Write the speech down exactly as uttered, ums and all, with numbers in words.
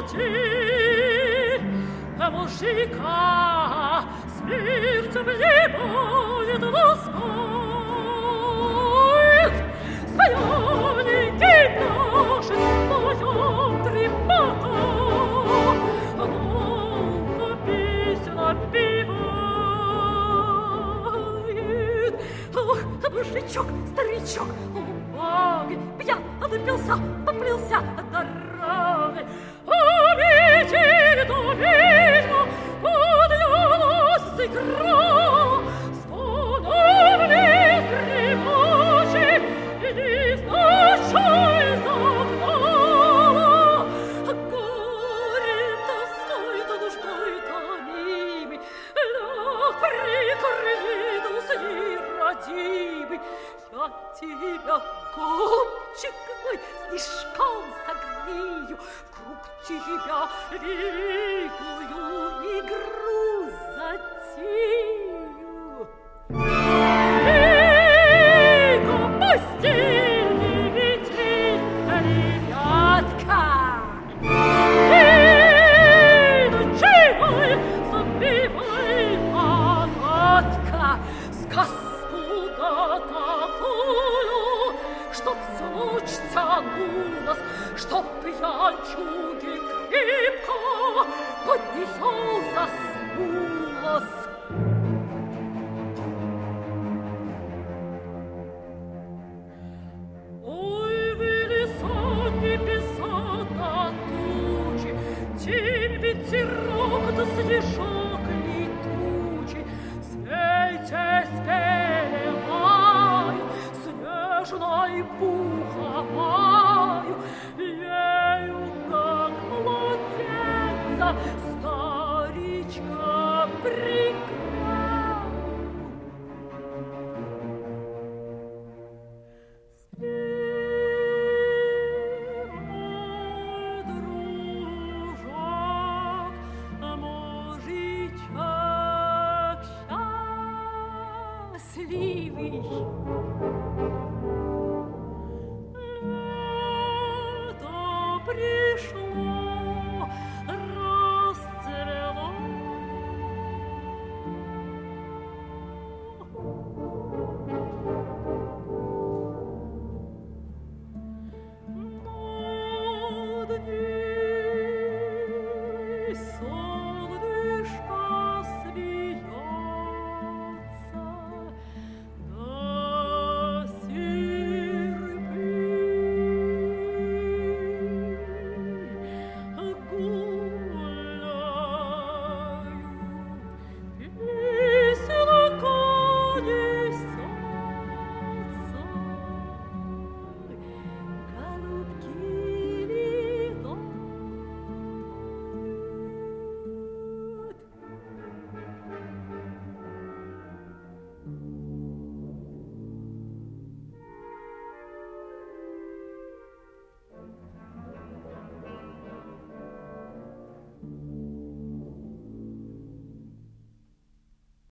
пути. Мужика смерть обнимает, ласкает, стояники пляшет вдвоем трепата, долго песнь напевает. Ах, мужичок, старичок, убогий, пьян выпился, поплелся дорогой. А метель то ведьма поднялась с игра, становлюсь гремучей и незначай загнала. Горем тоской да нуждой томимый, ляг прикрынулся родимый. Я тебя, голубчик мой, снежком согрею, вкруг тебя великую игру затею. Эй-ка, постели ветвей, ребятка! Эй, ночевай, забивай, погодка, сказку да такую, чтоб всю ночь тянулась, чтоб пьянчуги крепко под нее заснулась. Ой, вы леса, небеса да тучи, тень, ветерок да снежок летучий, спейте, спеваю, снежной пуховаю, ею, как младенца, старичка прикрываю. Спи, мой дружок, мужичок счастливый.